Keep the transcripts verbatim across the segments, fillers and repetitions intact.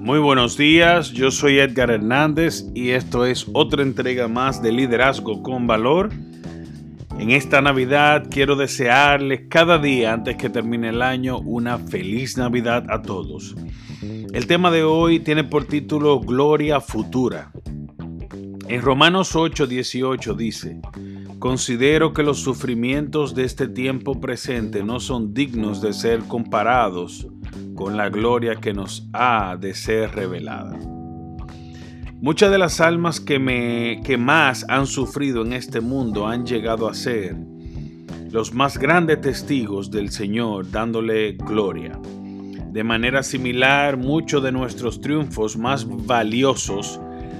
Muy buenos días, yo soy Edgar Hernández y esto es otra entrega más de Liderazgo con Valor. En esta Navidad quiero desearles cada día antes que termine el año una feliz Navidad a todos. El tema de hoy tiene por título Gloria Futura. En Romanos ocho dieciocho dice: considero que los sufrimientos de este tiempo presente no son dignos de ser comparados con la gloria que nos ha de ser revelada. Muchas de las almas que, me, que más han sufrido en este mundo han llegado a ser los más grandes testigos del Señor, dándole gloria. De manera similar, muchos de nuestros triunfos más valiosos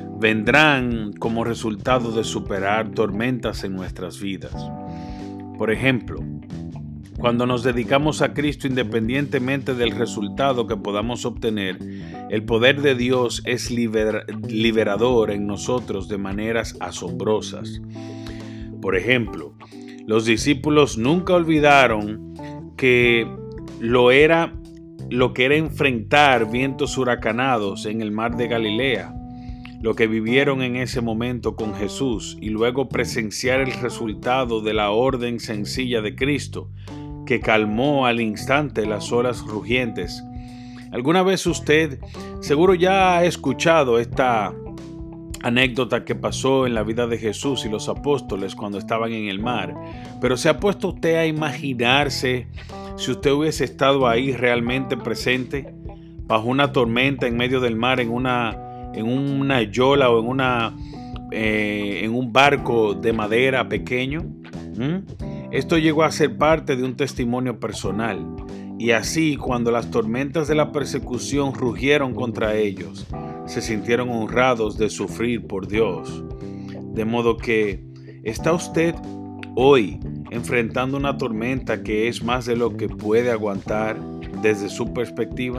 vendrán como resultado de superar tormentas en nuestras vidas. Por ejemplo, cuando nos dedicamos a Cristo, independientemente del resultado que podamos obtener, el poder de Dios es liber, liberador en nosotros de maneras asombrosas. Por ejemplo, los discípulos nunca olvidaron que lo era lo que era enfrentar vientos huracanados en el mar de Galilea, lo que vivieron en ese momento con Jesús, y luego presenciar el resultado de la orden sencilla de Cristo, que calmó al instante las olas rugientes. ¿Alguna vez usted seguro ya ha escuchado esta anécdota que pasó en la vida de Jesús y los apóstoles cuando estaban en el mar? Pero ¿se ha puesto usted a imaginarse si usted hubiese estado ahí realmente presente, bajo una tormenta en medio del mar, en una, en una yola o en, una, eh, en un barco de madera pequeño? ¿Mm? Esto llegó a ser parte de un testimonio personal, y así, cuando las tormentas de la persecución rugieron contra ellos, se sintieron honrados de sufrir por Dios. De modo que, ¿está usted hoy enfrentando una tormenta que es más de lo que puede aguantar desde su perspectiva?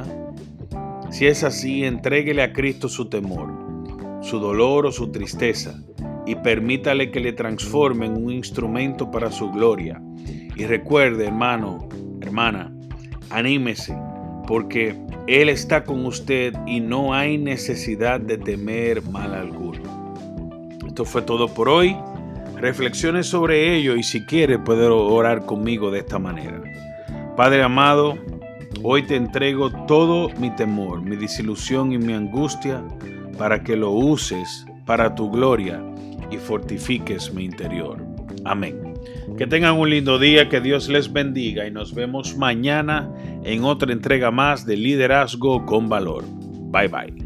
Si es así, entréguele a Cristo su temor, su dolor o su tristeza, y permítale que le transforme en un instrumento para su gloria. Y recuerde, hermano, hermana, anímese, porque Él está con usted y no hay necesidad de temer mal alguno. Esto fue todo por hoy. Reflexione sobre ello y si quiere puede orar conmigo de esta manera. Padre amado, hoy te entrego todo mi temor, mi desilusión y mi angustia para que lo uses para tu gloria y fortifiques mi interior. Amén. Que tengan un lindo día, que Dios les bendiga y nos vemos mañana en otra entrega más de Liderazgo con Valor. Bye bye.